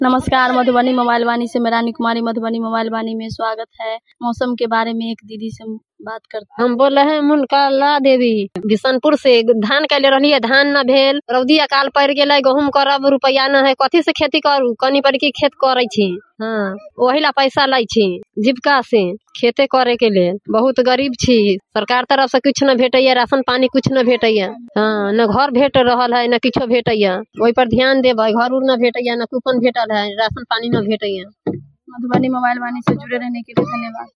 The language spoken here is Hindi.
नमस्कार, मधुबनी मोबाइल वाणी से मैं रानी कुमारी मधुबनी मोबाइल वाणी में स्वागत है। मौसम के बारे में एक दीदी से बात करते हम बोल रहे हैं मुनकाला देवी बिशनपुर से। धान कैले रही, धान न भेल, रौदी अकाल पड़ गए, गहूम करब, रुपया न है, कथी से खेती करू, कनी पर की खेत करे छी। हाँ, वही ला पैसा लाई छी जीविका से खेते करे के लिए। बहुत गरीब छी, सरकार तरफ से कुछ न भेटैया, राशन पानी कुछ न भेटैया। हाँ, न घर भेट रहल है, न किछो भेटैया। वही पर ध्यान देबै, घर उर न भेटैया, न कूपन भेटल है, राशन पानी न भेटैया। मधुबनी मोबाइल वाणी से जुड़े रहने के लिए धन्यवाद।